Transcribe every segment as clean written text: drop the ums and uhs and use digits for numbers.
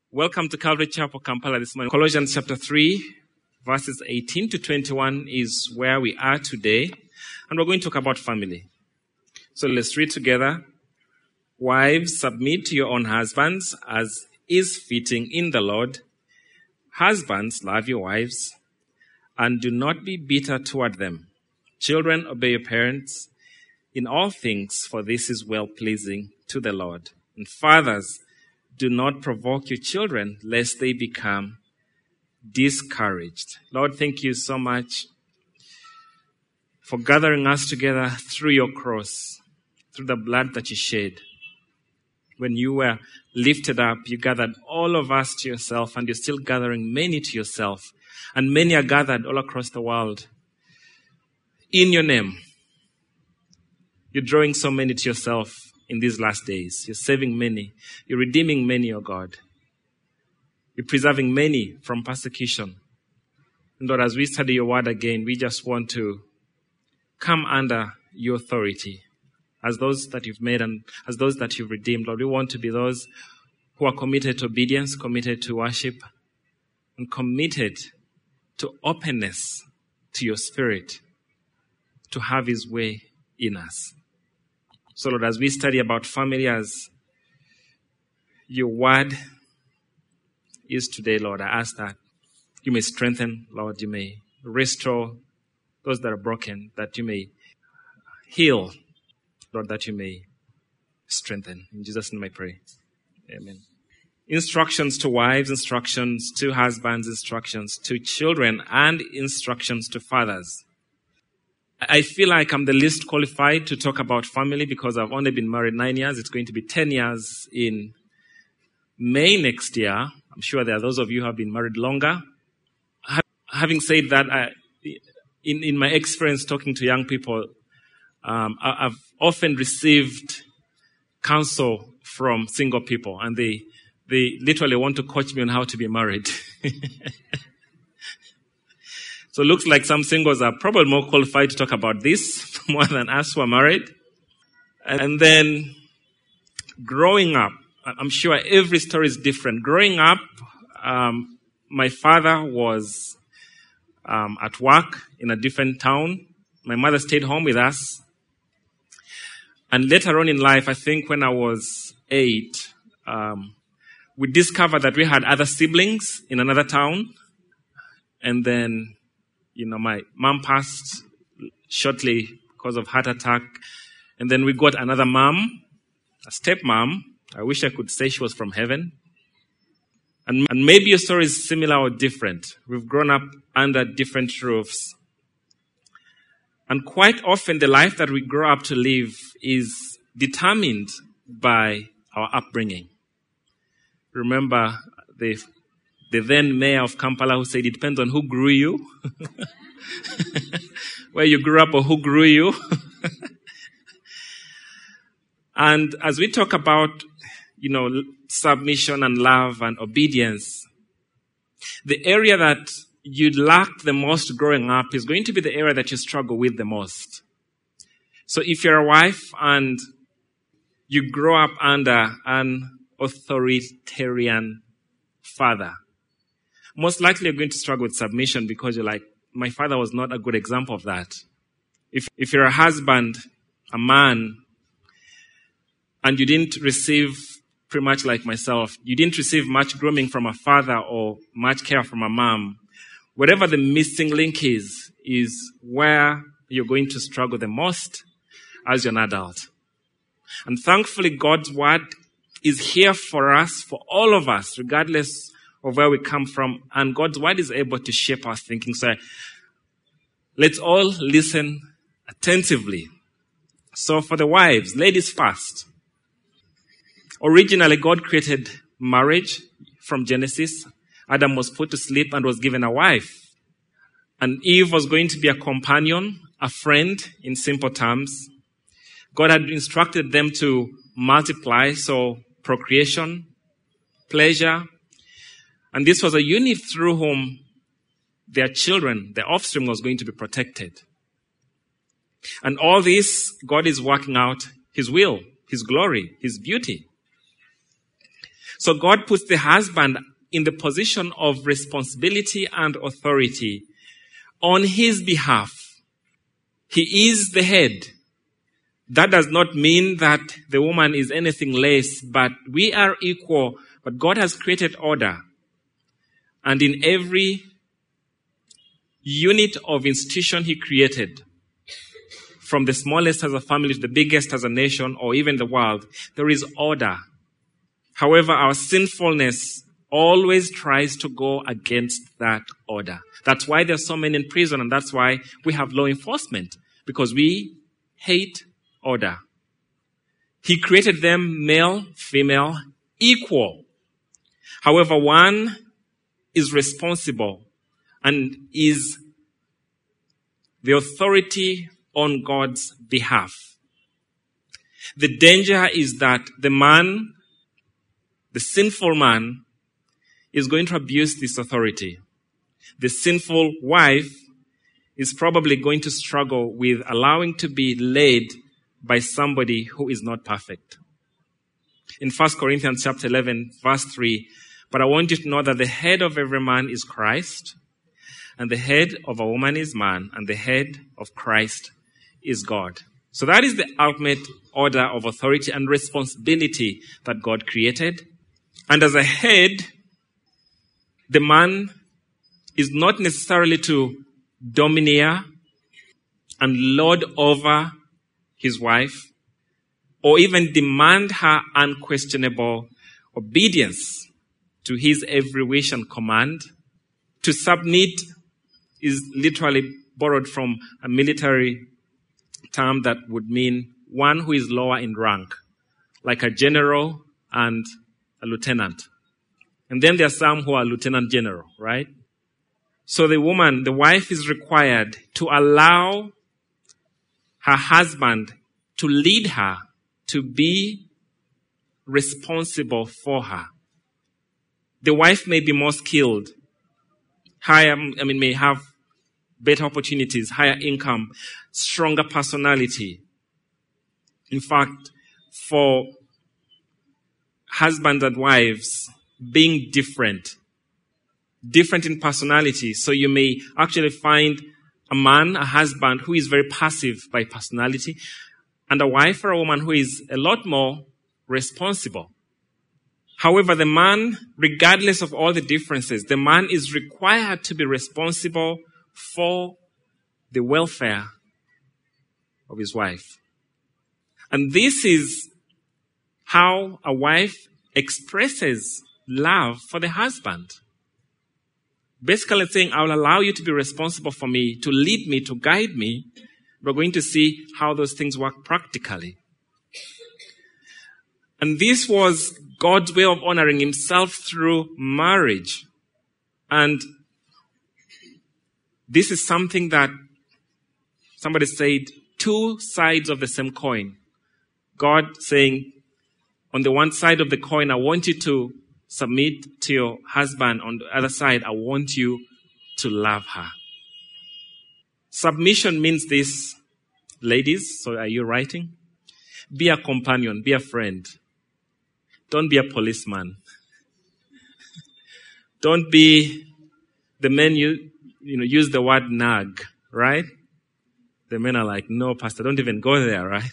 Welcome to Calvary Chapel, Kampala this morning. Colossians chapter 3, verses 18 to 21 is where we are today. And we're going to talk about family. So let's read together. Wives, submit to your own husbands as is fitting in the Lord. Husbands, love your wives and do not be bitter toward them. Children, obey your parents in all things, for this is well-pleasing to the Lord. And fathers, do not provoke your children, lest they become discouraged. Lord, thank you so much for gathering us together through your cross, through the blood that you shed. When you were lifted up, you gathered all of us to yourself, and you're still gathering many to yourself. And many are gathered all across the world in your name. You're drawing so many to yourself in these last days. You're saving many. You're redeeming many, oh God. You're preserving many from persecution. And Lord, as we study your word again, we just want to come under your authority as those that you've made and as those that you've redeemed. Lord, we want to be those who are committed to obedience, committed to worship, and committed to openness to your Spirit to have his way in us. So, Lord, as we study about family, as your word is today, Lord, I ask that you may strengthen, Lord, you may restore those that are broken, that you may heal, Lord, that you may strengthen. In Jesus' name I pray. Amen. Instructions to wives, instructions to husbands, instructions to children, and instructions to fathers. I feel like I'm the least qualified to talk about family because I've only been married 9 years. It's going to be 10 years in May next year. I'm sure there are those of you who have been married longer. Having said that, in my experience talking to young people, I've often received counsel from single people, and they literally want to coach me on how to be married. So it looks like some singles are probably more qualified to talk about this more than us who are married. And then growing up, I'm sure every story is different. Growing up, my father was at work in a different town. My mother stayed home with us. And later on in life, I think when I was 8, we discovered that we had other siblings in another town. And then my mom passed shortly because of heart attack. And then we got another mom, a stepmom. I wish I could say she was from heaven. And maybe your story is similar or different. We've grown up under different roofs. And quite often the life that we grow up to live is determined by our upbringing. Remember the then mayor of Kampala who said it depends on who grew you, where you grew up or who grew you. And as we talk about, submission and love and obedience, the area that you lacked the most growing up is going to be the area that you struggle with the most. So if you're a wife and you grow up under an authoritarian father, most likely you're going to struggle with submission because you're like, my father was not a good example of that. If you're a husband, a man, and you didn't receive, pretty much like myself, you didn't receive much grooming from a father or much care from a mom, whatever the missing link is where you're going to struggle the most as you're an adult. And thankfully, God's word is here for us, for all of us, regardless of where we come from, and God's word is able to shape our thinking. So let's all listen attentively. So for the wives, ladies first. Originally, God created marriage from Genesis. Adam was put to sleep and was given a wife. And Eve was going to be a companion, a friend in simple terms. God had instructed them to multiply, so procreation, pleasure. And this was a unit through whom their children, their offspring, was going to be protected. And all this, God is working out his will, his glory, his beauty. So God puts the husband in the position of responsibility and authority on his behalf. He is the head. That does not mean that the woman is anything less, but we are equal. But God has created order. And in every unit of institution he created, from the smallest as a family to the biggest as a nation or even the world, there is order. However, our sinfulness always tries to go against that order. That's why there's so many in prison, and that's why we have law enforcement, because we hate order. He created them male, female, equal. However, one is responsible and is the authority on God's behalf. The danger is that the man, the sinful man, is going to abuse this authority. The sinful wife is probably going to struggle with allowing to be led by somebody who is not perfect. In 1 Corinthians chapter 11, verse 3, but I want you to know that the head of every man is Christ, and the head of a woman is man, and the head of Christ is God. So that is the ultimate order of authority and responsibility that God created. And as a head, the man is not necessarily to domineer and lord over his wife, or even demand her unquestionable obedience to his every wish and command. To submit is literally borrowed from a military term that would mean one who is lower in rank, like a general and a lieutenant. And then there are some who are lieutenant general, right? So the woman, the wife, is required to allow her husband to lead her, to be responsible for her. The wife may be more skilled, may have better opportunities, higher income, stronger personality. In fact, for husbands and wives being different in personality. So you may actually find a husband who is very passive by personality, and a wife or a woman who is a lot more responsible. However, the man, regardless of all the differences, the man is required to be responsible for the welfare of his wife. And this is how a wife expresses love for the husband. Basically saying, I will allow you to be responsible for me, to lead me, to guide me. We're going to see how those things work practically. And this was God's way of honoring himself through marriage. And this is something that somebody said, two sides of the same coin. God saying, on the one side of the coin, I want you to submit to your husband. On the other side, I want you to love her. Submission means this, ladies. So are you writing? Be a companion, be a friend. Don't be a policeman. Don't be the men use the word nag, right? The men are like, no, pastor, don't even go there, right?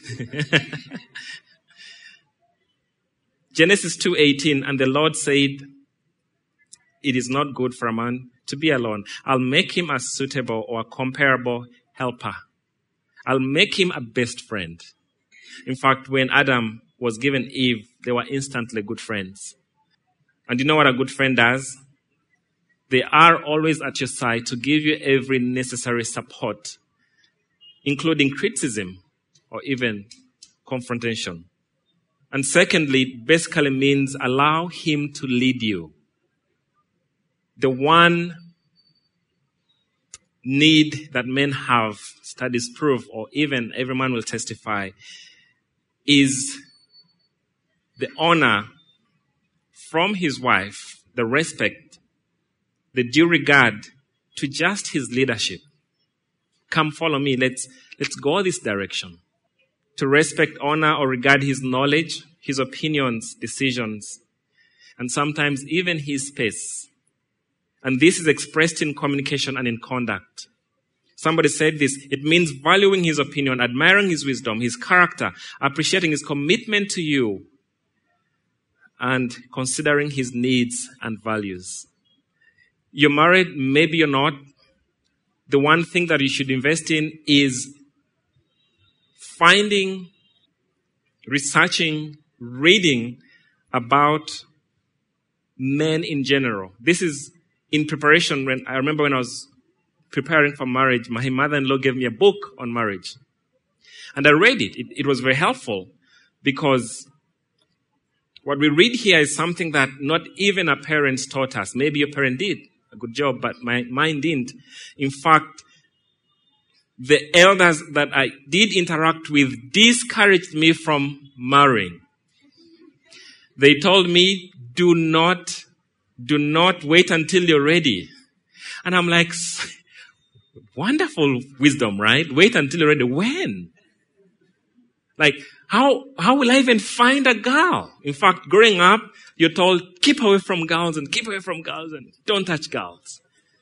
Genesis 2:18, and the Lord said, it is not good for a man to be alone. I'll make him a suitable or a comparable helper. I'll make him a best friend. In fact, when Adam was given Eve, they were instantly good friends. And you know what a good friend does? They are always at your side to give you every necessary support, including criticism or even confrontation. And secondly, basically means allow him to lead you. The one need that men have, studies prove, or even every man will testify, is the honor from his wife, the respect, the due regard to just his leadership. Come follow me, let's go this direction. To respect, honor, or regard his knowledge, his opinions, decisions. and sometimes even his space. And this is expressed in communication and in conduct. Somebody said this, it means valuing his opinion, admiring his wisdom, his character, appreciating his commitment to you, and considering his needs and values. You're married, maybe you're not. The one thing that you should invest in is finding, researching, reading about men in general. This is in preparation. I remember when I was preparing for marriage, my mother-in-law gave me a book on marriage. And I read it. It was very helpful because what we read here is something that not even our parents taught us. Maybe your parent did a good job, but mine didn't. In fact, the elders that I did interact with discouraged me from marrying. They told me, do not wait until you're ready. And I'm like, wonderful wisdom, right? Wait until you're ready. When? Like, how will I even find a girl? In fact, growing up, you're told, keep away from girls and keep away from girls and don't touch girls.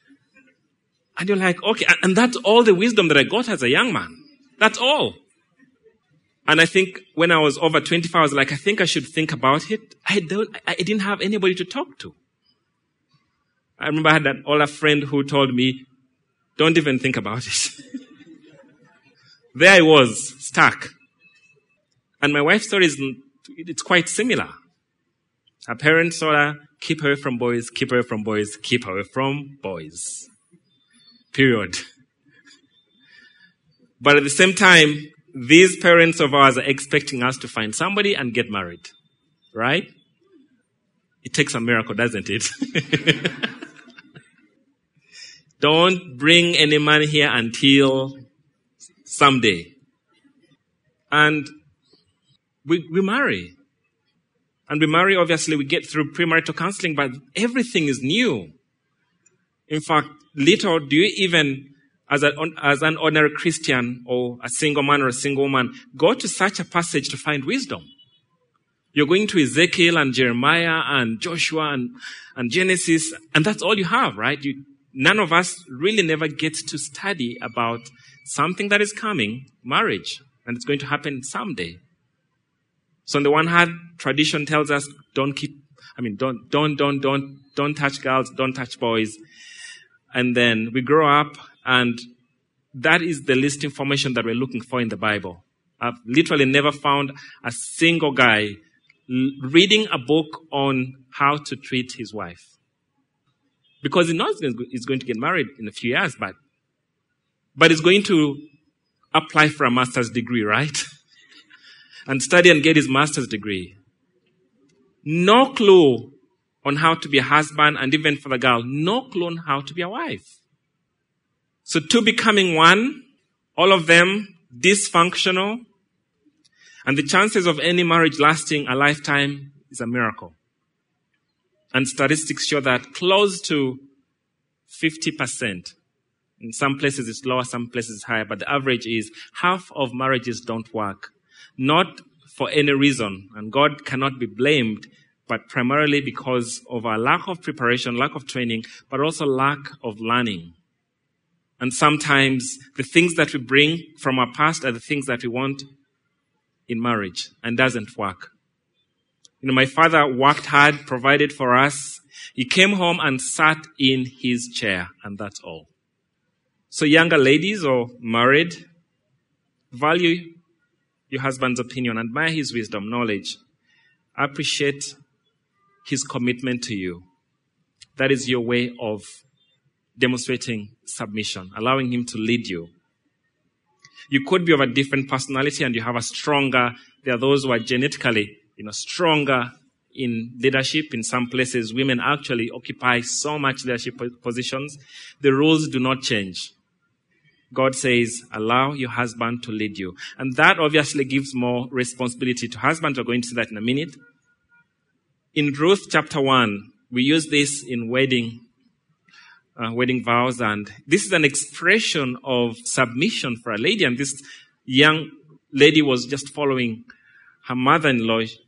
And you're like, okay, and that's all the wisdom that I got as a young man. That's all. And I think when I was over 25, I was like, I think I should think about it. I didn't have anybody to talk to. I remember I had an older friend who told me, don't even think about it. There I was, stuck. And my wife's story it's quite similar. Her parents told her, keep away from boys, keep away from boys, keep away from boys. Period. But at the same time, these parents of ours are expecting us to find somebody and get married. Right? It takes a miracle, doesn't it? Don't bring any man here until someday. And we marry. And we marry, obviously, we get through premarital counseling, but everything is new. In fact, little do you even, as an ordinary Christian or a single man or a single woman, go to such a passage to find wisdom. You're going to Ezekiel and Jeremiah and Joshua and Genesis, and that's all you have, right? None of us really never gets to study about something that is coming, marriage, and it's going to happen someday. So on the one hand, tradition tells us don't touch girls, don't touch boys. And then we grow up, and that is the least information that we're looking for in the Bible. I've literally never found a single guy reading a book on how to treat his wife. Because he knows he's going to get married in a few years, but he's going to apply for a master's degree, right? And study and get his master's degree. No clue on how to be a husband, and even for the girl, no clue on how to be a wife. So two becoming one, all of them dysfunctional, and the chances of any marriage lasting a lifetime is a miracle. And statistics show that close to 50%. In some places it's lower, some places it's higher, but the average is half of marriages don't work. Not for any reason, and God cannot be blamed, but primarily because of our lack of preparation, lack of training, but also lack of learning. And sometimes the things that we bring from our past are the things that we want in marriage, and doesn't work. My father worked hard, provided for us. He came home and sat in his chair, and that's all. So younger ladies or married, value your husband's opinion, admire his wisdom, knowledge. Appreciate his commitment to you. That is your way of demonstrating submission, allowing him to lead you. You could be of a different personality and you have there are those who are genetically, stronger in leadership. In some places, women actually occupy so much leadership positions. The rules do not change. God says, allow your husband to lead you. And that obviously gives more responsibility to husbands. We're going to see that in a minute. In Ruth chapter 1, we use this in wedding vows, and this is an expression of submission for a lady. And this young lady was just following her mother-in-law.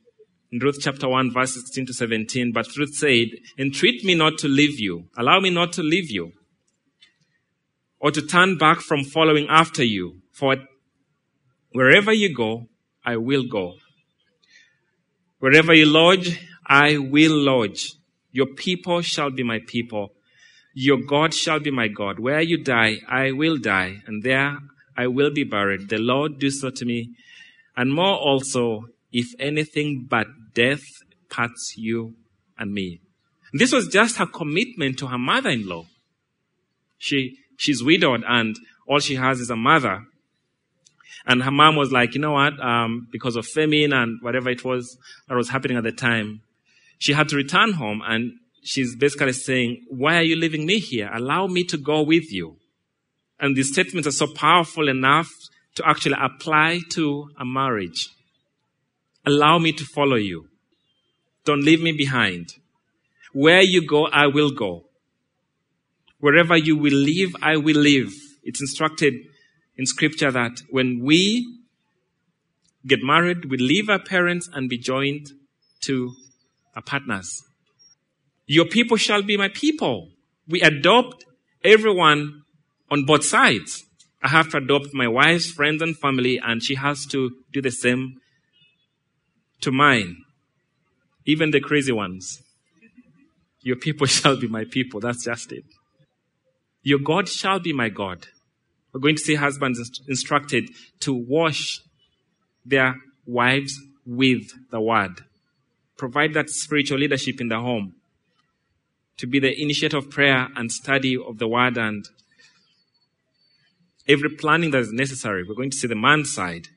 In Ruth chapter 1, verse 16 to 17, but Ruth said, entreat me not to leave you. Allow me not to leave you, or to turn back from following after you. For wherever you go, I will go. Wherever you lodge, I will lodge. Your people shall be my people. Your God shall be my God. Where you die, I will die, and there I will be buried. The Lord do so to me, and more also, if anything but death parts you and me. This was just her commitment to her mother-in-law. She's widowed, and all she has is a mother. And her mom was like, you know what, because of famine and whatever it was that was happening at the time, she had to return home, and she's basically saying, why are you leaving me here? Allow me to go with you. And these statements are so powerful enough to actually apply to a marriage. Allow me to follow you. Don't leave me behind. Where you go, I will go. Wherever you will live, I will live. It's instructed in Scripture that when we get married, we leave our parents and be joined to our partners. Your people shall be my people. We adopt everyone on both sides. I have to adopt my wife's friends and family, and she has to do the same to mine. Even the crazy ones. Your people shall be my people. That's just it. Your God shall be my God. We're going to see husbands instructed to wash their wives with the word. Provide that spiritual leadership in the home. To be the initiator of prayer and study of the word and every planning that is necessary. We're going to see the man's side.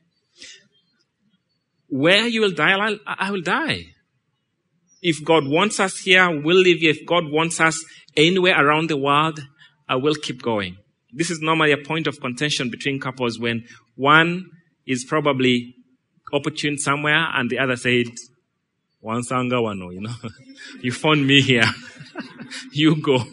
Where you will die, I will die. If God wants us here, we'll live here. If God wants us anywhere around the world, I will keep going. This is normally a point of contention between couples when one is probably opportune somewhere and the other said, "One sanga wano, you found me here. You go."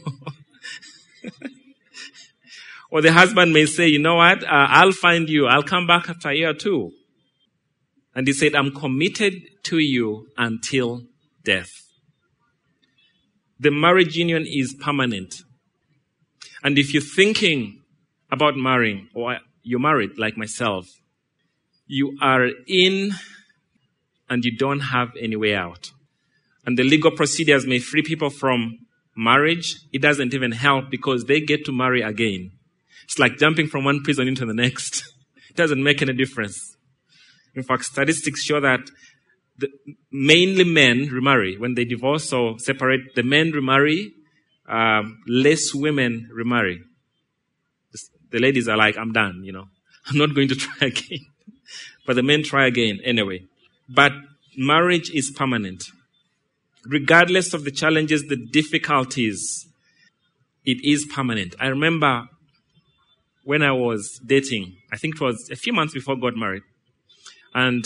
Or the husband may say, you know what, I'll find you. I'll come back after a year or two. And he said, I'm committed to you until death. The marriage union is permanent. And if you're thinking about marrying, or you're married like myself, you are in and you don't have any way out. And the legal procedures may free people from marriage. It doesn't even help because they get to marry again. It's like jumping from one prison into the next. It doesn't make any difference. In fact, statistics show that mainly men remarry. When they divorce or separate, the men remarry, less women remarry. The ladies are like, I'm done, I'm not going to try again. But the men try again anyway. But marriage is permanent. Regardless of the challenges, the difficulties, it is permanent. I remember when I was dating, I think it was a few months before I got married. And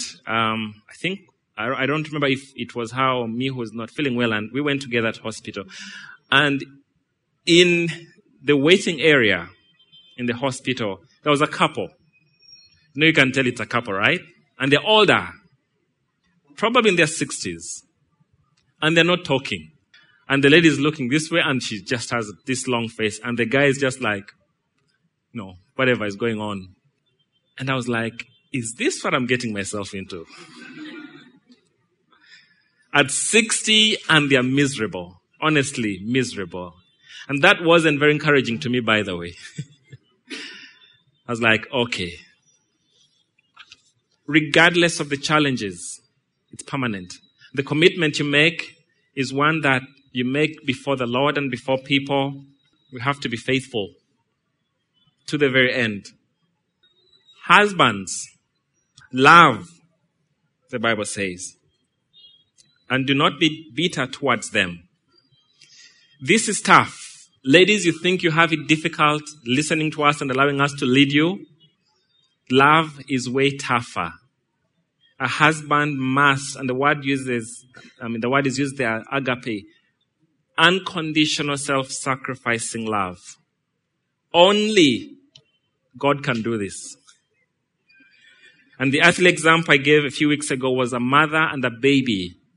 I don't remember if it was her or me who was not feeling well, and we went together to hospital. And in the waiting area in the hospital, there was a couple. You can tell it's a couple, right? And they're older, probably in their 60s. And they're not talking. And the lady is looking this way, and she just has this long face. And the guy is just like, no, whatever is going on. And I was like, is this what I'm getting myself into? At 60, and they're miserable. Honestly, miserable. And that wasn't very encouraging to me, by the way. I was like, okay. Regardless of the challenges, it's permanent. The commitment you make is one that you make before the Lord and before people. We have to be faithful to the very end. Husbands, love, the Bible says, and do not be bitter towards them. This is tough. Ladies, you think you have it difficult listening to us and allowing us to lead you? Love is way tougher. A husband must, and the word is used there, agape, unconditional self-sacrificing love. Only God can do this. And the earthly example I gave a few weeks ago was a mother and a baby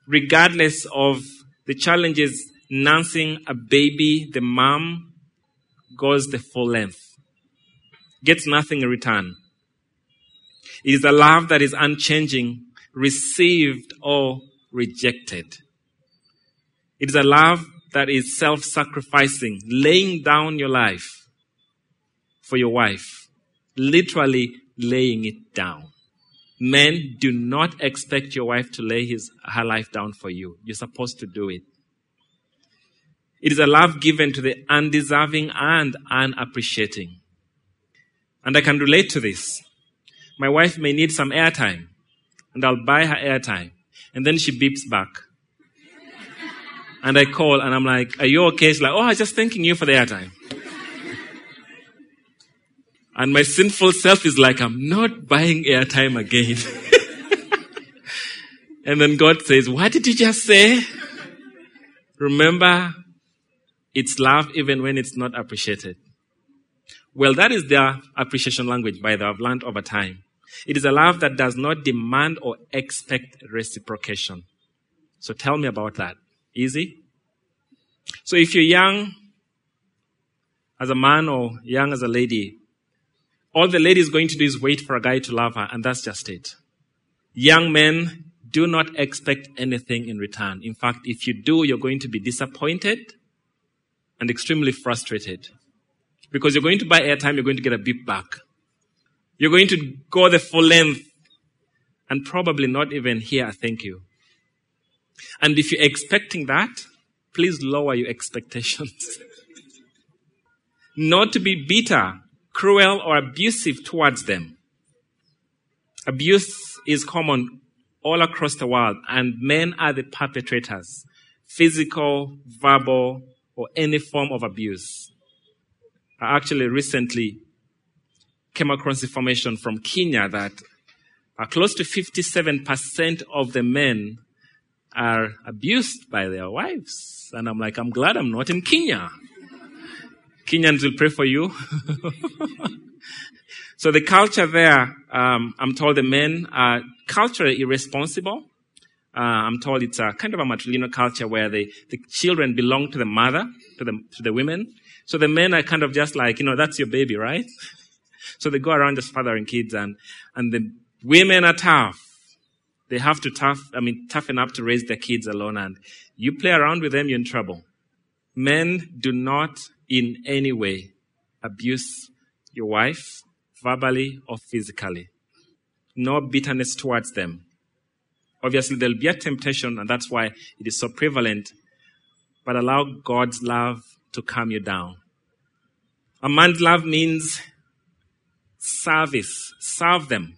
regardless of the challenges nursing a baby, the mom goes the full length, gets nothing in return. It is a love that is unchanging, received or rejected. It is a love that is self-sacrificing, laying down your life for your wife, literally laying it down. Men, do not expect your wife to lay her life down for you. You're supposed to do it. It is a love given to the undeserving and unappreciating. And I can relate to this. My wife may need some airtime, and I'll buy her airtime. And then she beeps back. And I call, and I'm like, are you okay? She's like, I was just thanking you for the airtime. And my sinful self is like, I'm not buying airtime again. And then God says, what did you just say? Remember, it's love even when it's not appreciated. Well, that is their appreciation language, by the way, I've learned over time. It is a love that does not demand or expect reciprocation. So tell me about that. Easy? So if you're young as a man or young as a lady, all the lady is going to do is wait for a guy to love her, and that's just it. Young men, do not expect anything in return. In fact, if you do, you're going to be disappointed and extremely frustrated. Because you're going to buy airtime, you're going to get a beep back. You're going to go the full length and probably not even hear a thank you. And if you're expecting that, please lower your expectations. Not to be bitter, cruel, or abusive towards them. Abuse is common all across the world, and men are the perpetrators. Physical, verbal, or any form of abuse. I actually recently came across information from Kenya that close to 57% of the men are abused by their wives. And I'm like, I'm glad I'm not in Kenya. Kenyans will pray for you. So the culture there, I'm told the men are culturally irresponsible. I'm told it's a kind of a matrilineal culture where the children belong to the mother, to the women. So the men are kind of just like, that's your baby, right? So they go around just fathering kids, and the women are tough. They have to toughen up to raise their kids alone, and you play around with them, you're in trouble. Men, do not in any way abuse your wife, verbally or physically. No bitterness towards them. Obviously, there'll be a temptation, and that's why it is so prevalent, but allow God's love to calm you down. A man's love means service. Serve them.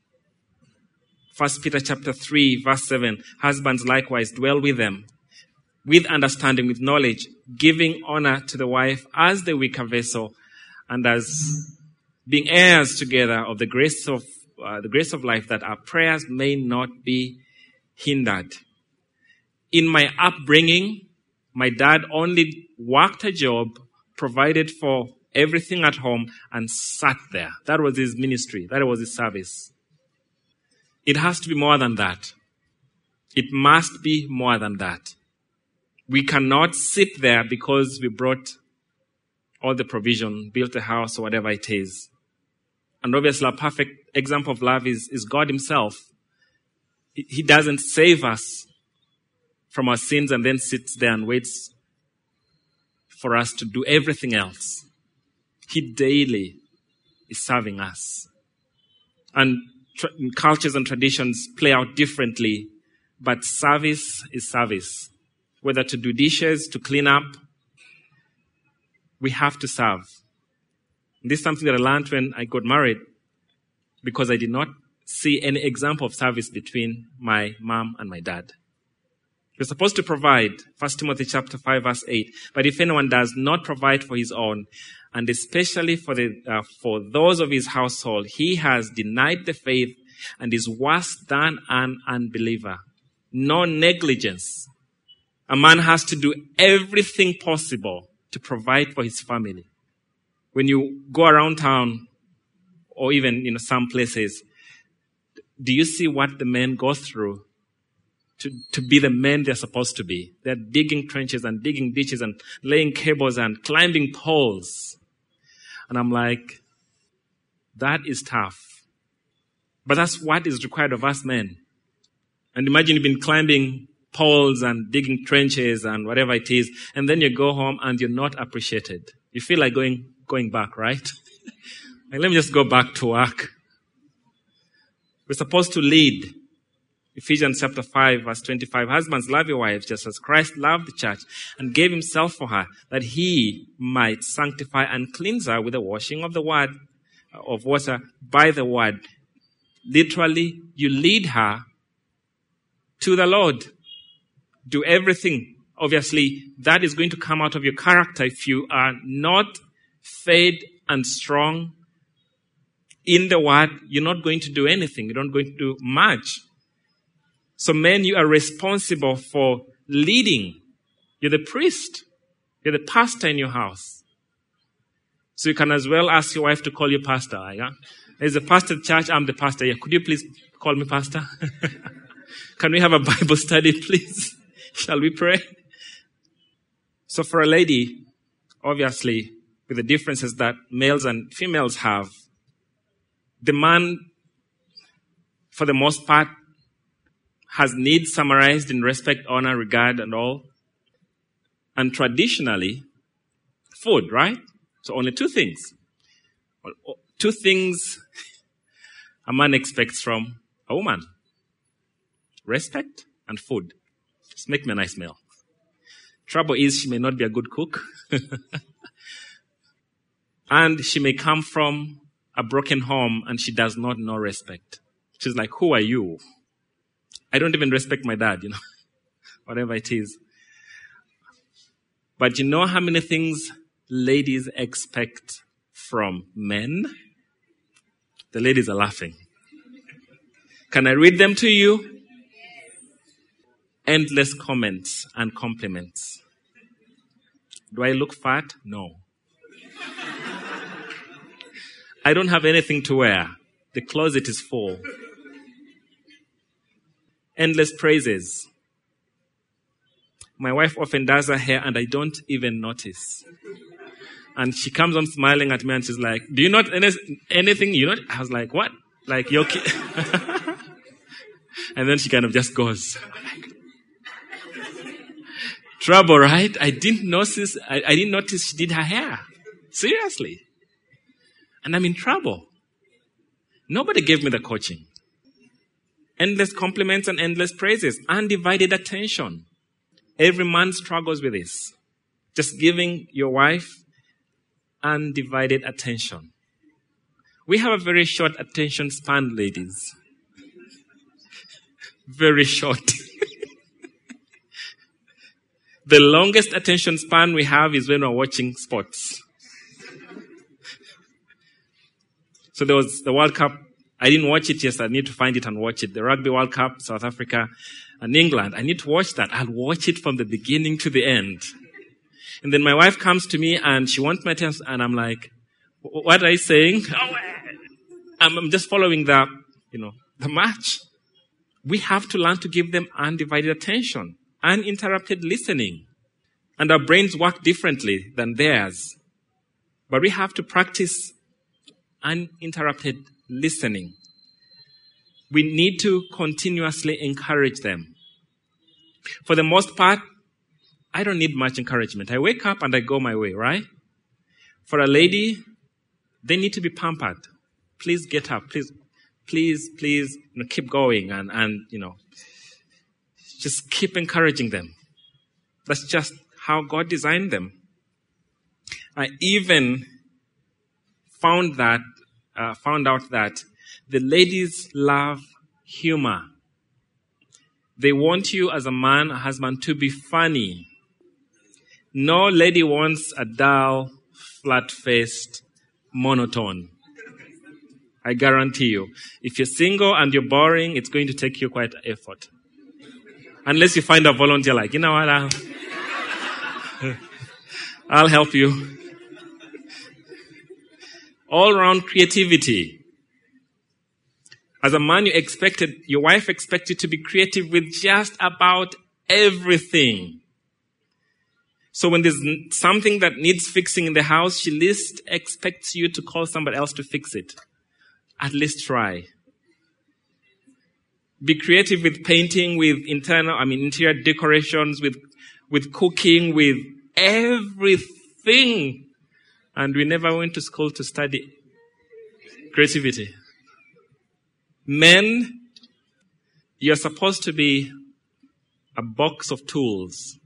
1 Peter chapter 3, verse 7, husbands likewise dwell with them, with understanding, with knowledge, giving honor to the wife as the weaker vessel, and as being heirs together of the grace of life, that our prayers may not be hindered. In my upbringing, my dad only worked a job, provided for everything at home, and sat there. That was his ministry. That was his service. It has to be more than that. It must be more than that. We cannot sit there because we brought all the provision, built a house or whatever it is. And obviously a perfect example of love is God himself. He doesn't save us from our sins and then sits there and waits for us to do everything else. He daily is serving us. And cultures and traditions play out differently, but service is service. Whether to do dishes, to clean up, we have to serve. This is something that I learned when I got married, because I did not see any example of service between my mom and my dad. We're supposed to provide, 1 Timothy chapter 5, verse 8. But if anyone does not provide for his own, and especially for those of his household, he has denied the faith and is worse than an unbeliever. No negligence. A man has to do everything possible to provide for his family. When you go around town, or even some places, do you see what the men go through to be the men they're supposed to be. They're digging trenches and digging ditches and laying cables and climbing poles. And I'm like, that is tough. But that's what is required of us men. And imagine you've been climbing poles and digging trenches and whatever it is, and then you go home and you're not appreciated. You feel like going back, right? Like, let me just go back to work. We're supposed to lead. Ephesians chapter 5, verse 25. Husbands, love your wives just as Christ loved the church and gave himself for her, that he might sanctify and cleanse her with the washing of the word, of water by the word. Literally, you lead her to the Lord. Do everything. Obviously, that is going to come out of your character if you are not fed and strong in the word. You're not going to do anything. You're not going to do much. So men, you are responsible for leading. You're the priest. You're the pastor in your house. So you can as well ask your wife to call you pastor. Yeah? There's a pastor at church. I'm the pastor. Yeah. Could you please call me pastor? Can we have a Bible study, please? Shall we pray? So for a lady, obviously, with the differences that males and females have, the man, for the most part, has needs summarized in respect, honor, regard, and all. And traditionally, food, right? So only two things. Two things a man expects from a woman. Respect and food. Just make me a nice meal. Trouble is she may not be a good cook. And she may come from a broken home and she does not know respect. She's like, who are you? I don't even respect my dad, whatever it is. But you know how many things ladies expect from men? The ladies are laughing. Can I read them to you? Endless comments and compliments. Do I look fat? No. I don't have anything to wear. The closet is full. Endless praises. My wife often does her hair and I don't even notice. And she comes on smiling at me and she's like, do you not anything? I was like, what? Like, your kid? And then she kind of just goes. Trouble, right? I didn't notice she did her hair. Seriously. And I'm in trouble. Nobody gave me the coaching. Endless compliments and endless praises. Undivided attention. Every man struggles with this. Just giving your wife undivided attention. We have a very short attention span, ladies. Very short. The longest attention span we have is when we're watching sports. So there was the World Cup. I didn't watch it yesterday. I need to find it and watch it. The Rugby World Cup, South Africa and England. I need to watch that. I'll watch it from the beginning to the end. And then my wife comes to me and she wants my attention and I'm like, what are you saying? I'm just following the match. We have to learn to give them undivided attention, uninterrupted listening. And our brains work differently than theirs. But we have to practice uninterrupted listening. We need to continuously encourage them. For the most part, I don't need much encouragement. I wake up and I go my way, right? For a lady, they need to be pampered. Please get up. Please, keep going and just keep encouraging them. That's just how God designed them. I even found out that the ladies love humor. They want you as a man, a husband, to be funny. No lady wants a dull, flat-faced, monotone. I guarantee you. If you're single and you're boring, it's going to take you quite effort. Unless you find a volunteer like, you know what, I'll help you. All-round creativity. As a man, your wife expects you to be creative with just about everything. So when there's something that needs fixing in the house, she least expects you to call somebody else to fix it. At least try. Be creative with painting, with interior decorations, with cooking, with everything. And we never went to school to study creativity. Men, you're supposed to be a box of tools.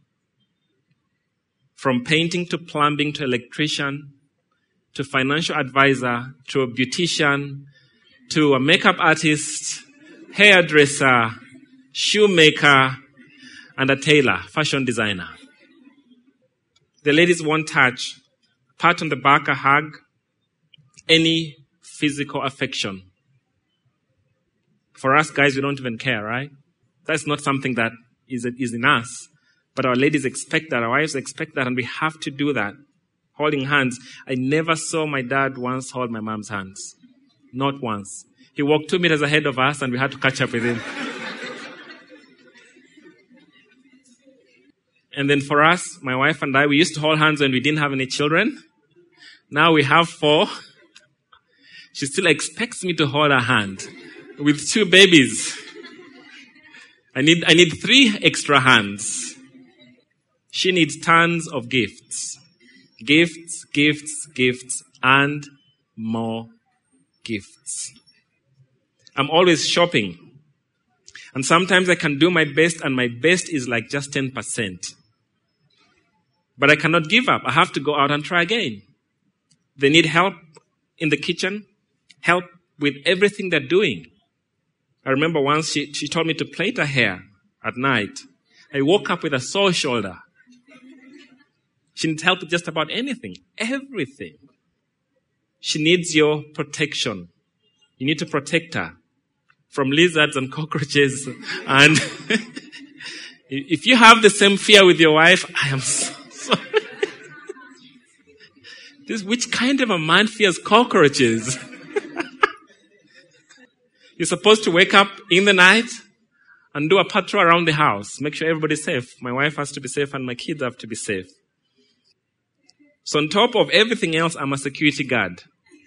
From painting to plumbing to electrician to financial advisor to a beautician to a makeup artist, hairdresser, shoemaker, and a tailor, fashion designer. The ladies won't touch. Pat on the back, a hug, any physical affection. For us guys, we don't even care, right? That's not something that is in us. But our ladies expect that, our wives expect that, and we have to do that. Holding hands. I never saw my dad once hold my mom's hands. Not once. He walked 2 meters ahead of us and we had to catch up with him. And then for us, my wife and I, we used to hold hands when we didn't have any children. Now we have 4. She still expects me to hold her hand with 2 babies. I need 3 extra hands. She needs tons of gifts. Gifts, gifts, gifts, and more gifts. I'm always shopping. And sometimes I can do my best, and my best is like just 10%. But I cannot give up. I have to go out and try again. They need help in the kitchen, help with everything they're doing. I remember once she told me to plait her hair at night. I woke up with a sore shoulder. She needs help with just about anything, everything. She needs your protection. You need to protect her from lizards and cockroaches. And if you have the same fear with your wife, I am so sorry. Which kind of a man fears cockroaches? You're supposed to wake up in the night and do a patrol around the house. Make sure everybody's safe. My wife has to be safe and my kids have to be safe. So on top of everything else, I'm a security guard.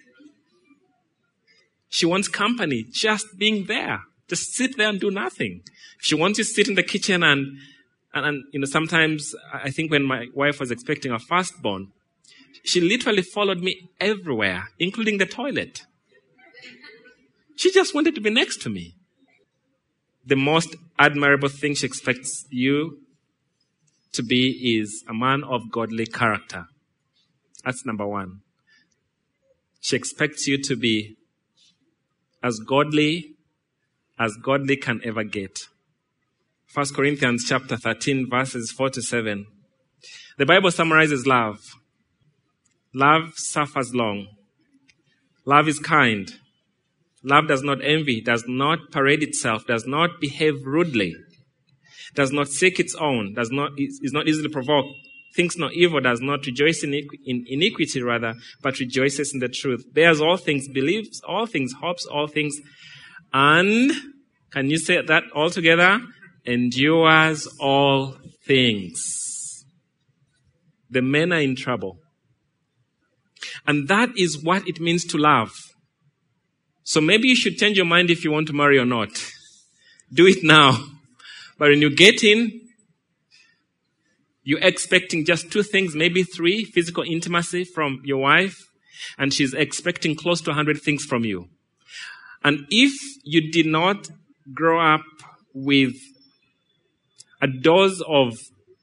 She wants company, just being there. Just sit there and do nothing. She wants you to sit in the kitchen and sometimes I think when my wife was expecting a firstborn, she literally followed me everywhere, including the toilet. She just wanted to be next to me. The most admirable thing she expects you to be is a man of godly character. That's number 1. She expects you to be as godly can ever get. 1 Corinthians chapter 13, verses 4-7. The Bible summarizes love. Love suffers long. Love is kind. Love does not envy, does not parade itself, does not behave rudely, does not seek its own, is not easily provoked, thinks no evil, does not rejoice in iniquity rather, but rejoices in the truth, bears all things, believes all things, hopes all things, and, can you say that all together? Endures all things. The men are in trouble. And that is what it means to love. So maybe you should change your mind if you want to marry or not. Do it now. But when you get in, you're expecting just 2 things, maybe 3, physical intimacy from your wife, and she's expecting close to 100 things from you. And if you did not grow up with a dose of,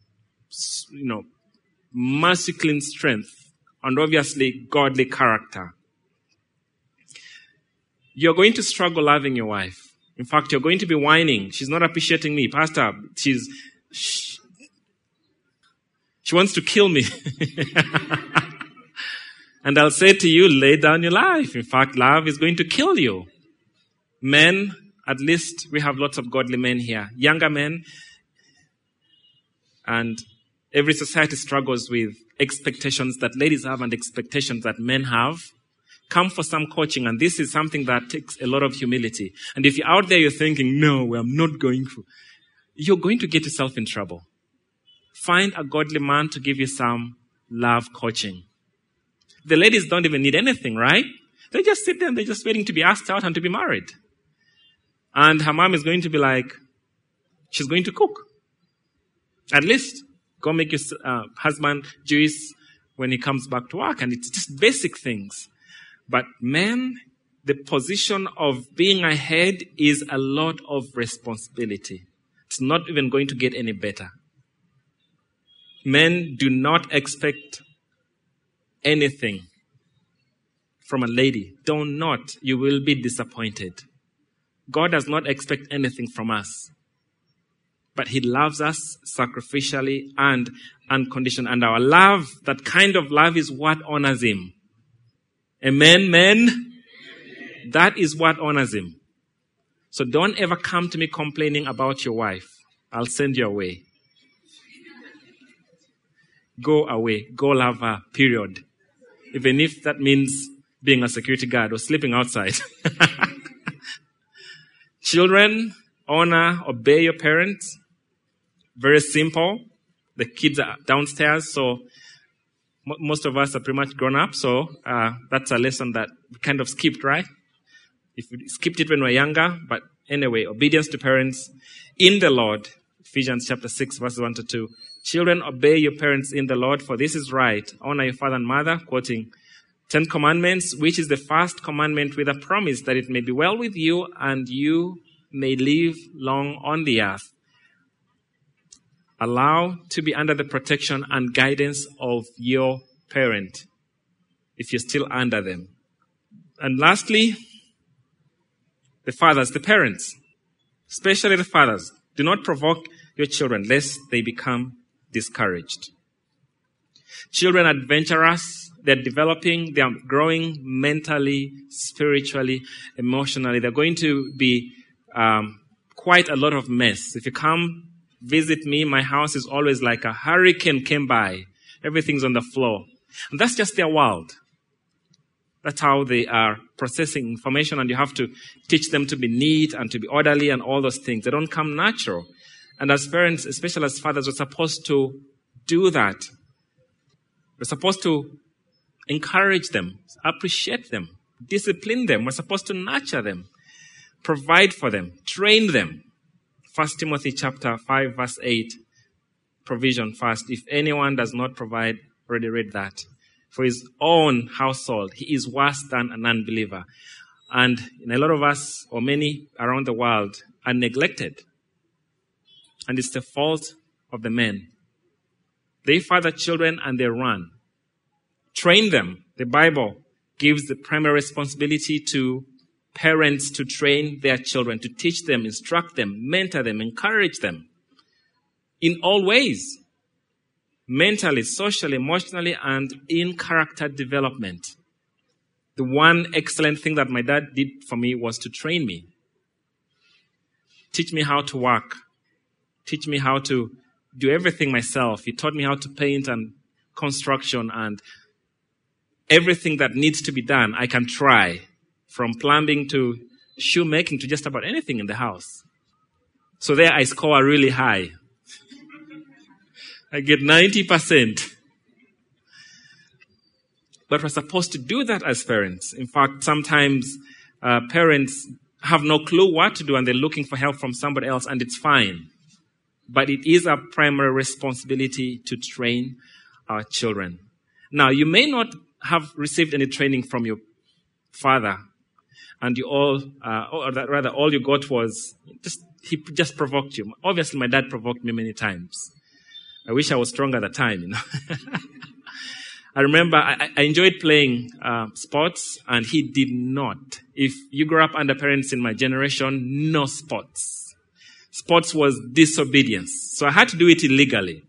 masculine strength and obviously godly character, you're going to struggle loving your wife. In fact, you're going to be whining. She's not appreciating me. Pastor, she wants to kill me. And I'll say to you, lay down your life. In fact, love is going to kill you. Men, at least we have lots of godly men here. Younger men. And every society struggles with expectations that ladies have and expectations that men have. come for some coaching. And this is something that takes a lot of humility. And if you're out there, you're thinking, no, I'm not going for, you're going to get yourself in trouble. Find a godly man to give you some love coaching. The ladies don't even need anything, right? They just sit there and they're just waiting to be asked out and to be married. And her mom is going to be like, she's going to cook. At least go make your husband juice when he comes back to work. And it's just basic things. But men, the position of being a head is a lot of responsibility. It's not even going to get any better. Men do not expect anything from a lady. Do not. You will be disappointed. God does not expect anything from us. But he loves us sacrificially and unconditioned. And our love, that kind of love is what honors him. Amen, men? That is what honors him. So don't ever come to me complaining about your wife. I'll send you away. Go away. Go love her, period. Even if that means being a security guard or sleeping outside. Children, honor, obey your parents. Very simple. The kids are downstairs, so most of us are pretty much grown up, so that's a lesson that we kind of skipped, right? If we skipped it when we were younger, but anyway, obedience to parents in the Lord. Ephesians chapter 6, verses 1 to 2. Children, obey your parents in the Lord, for this is right. Honor your father and mother, quoting 10 Commandments, which is the first commandment with a promise that it may be well with you and you may live long on the earth. Allow to be under the protection and guidance of your parent, if you're still under them. And lastly, the fathers, the parents, especially the fathers, do not provoke your children lest they become discouraged. Children are adventurous. They're developing. They're growing mentally, spiritually, emotionally. They're going to be quite a lot of mess. If you come visit me, my house is always like a hurricane came by. Everything's on the floor. And that's just their world. That's how they are processing information, and you have to teach them to be neat and to be orderly and all those things. They don't come natural. And as parents, especially as fathers, we're supposed to do that. We're supposed to encourage them, appreciate them, discipline them. We're supposed to nurture them, provide for them, train them. 1 Timothy chapter 5, verse 8, provision first. If anyone does not provide, already read that. For his own household, he is worse than an unbeliever. And a lot of us, or many around the world, are neglected. And it's the fault of the men. They father children and they run. Train them. The Bible gives the primary responsibility to parents to train their children, to teach them, instruct them, mentor them, encourage them in all ways. Mentally, socially, emotionally, and in character development. The one excellent thing that my dad did for me was to train me. Teach me how to work. Teach me how to do everything myself. He taught me how to paint and construction and everything that needs to be done, I can try. From plumbing to shoemaking to just about anything in the house. So there I score really high. I get 90%. But we're supposed to do that as parents. In fact, sometimes parents have no clue what to do and they're looking for help from somebody else, and it's fine. But it is our primary responsibility to train our children. Now, you may not have received any training from your father, and you all, all you got was he just provoked you. Obviously, my dad provoked me many times. I wish I was stronger at the time, I remember I enjoyed playing sports, and he did not. If you grew up under parents in my generation, no sports. Sports was disobedience. So I had to do it illegally.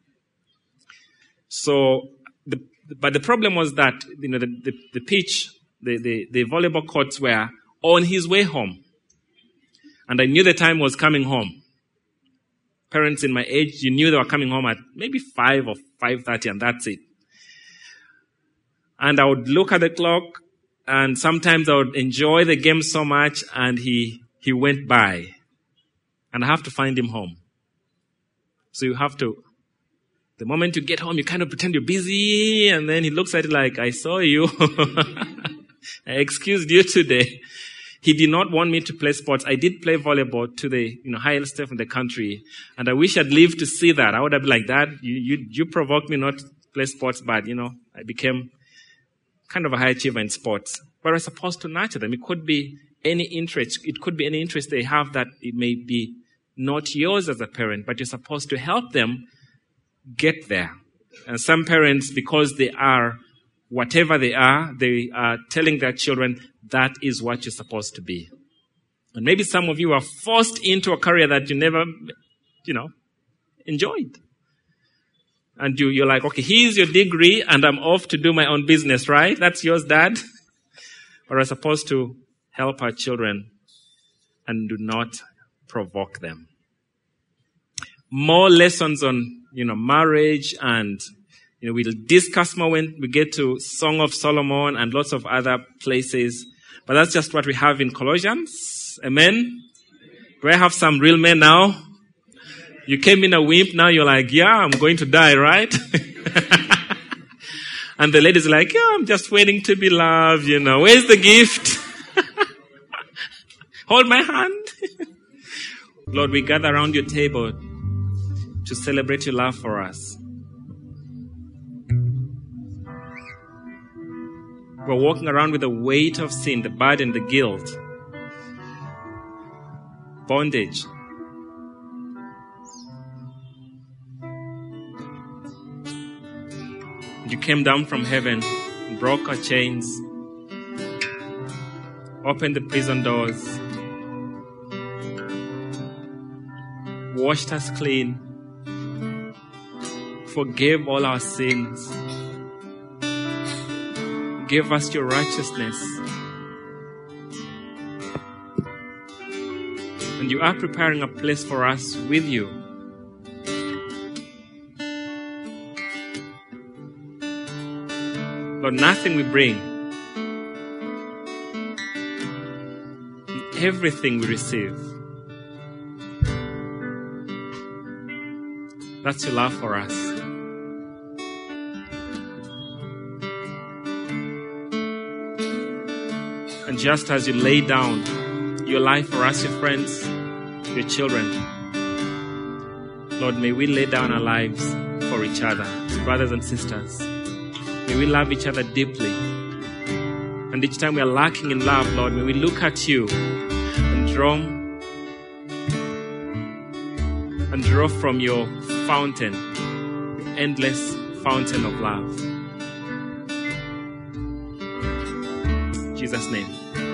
So, but the problem was that, the pitch, the volleyball courts were on his way home. And I knew the time was coming home. Parents in my age, you knew they were coming home at maybe 5 or 5:30, and that's it. And I would look at the clock, And sometimes I would enjoy the game so much, and he went by. And I have to find him home. So you have to, the moment you get home, you kind of pretend you're busy, and then he looks at it like, I saw you. I excused you today. He did not want me to play sports. I did play volleyball to the highest level in the country, and I wish I'd lived to see that. I would have been like, Dad, you provoked me not to play sports, but I became kind of a high achiever in sports. But we're supposed to nurture them. It could be any interest. It could be any interest they have that it may be not yours as a parent, but you're supposed to help them get there. And some parents, because they are whatever they are telling their children that is what you're supposed to be. And maybe some of you are forced into a career that you never, enjoyed. And you're like, okay, here's your degree and I'm off to do my own business, right? That's yours, Dad. But we're supposed to help our children and do not provoke them. More lessons on, marriage, and, we'll discuss more when we get to Song of Solomon and lots of other places. But that's just what we have in Colossians. Amen? Do I have some real men now? You came in a wimp, now you're like, yeah, I'm going to die, right? And the lady's like, yeah, I'm just waiting to be loved, Where's the gift? Hold my hand. Lord, we gather around your table to celebrate your love for us. We're walking around with the weight of sin, the burden, the guilt, bondage. You came down from heaven, broke our chains, opened the prison doors, washed us clean, forgave all our sins, gave us your righteousness. And you are preparing a place for us with you. Lord, nothing we bring, everything we receive, that's your love for us. And just as you lay down your life for us, your friends, your children, Lord, may we lay down our lives for each other, brothers and sisters. May we love each other deeply. And each time we are lacking in love, Lord, may we look at you and draw from your fountain, your endless fountain of love. In Jesus' name.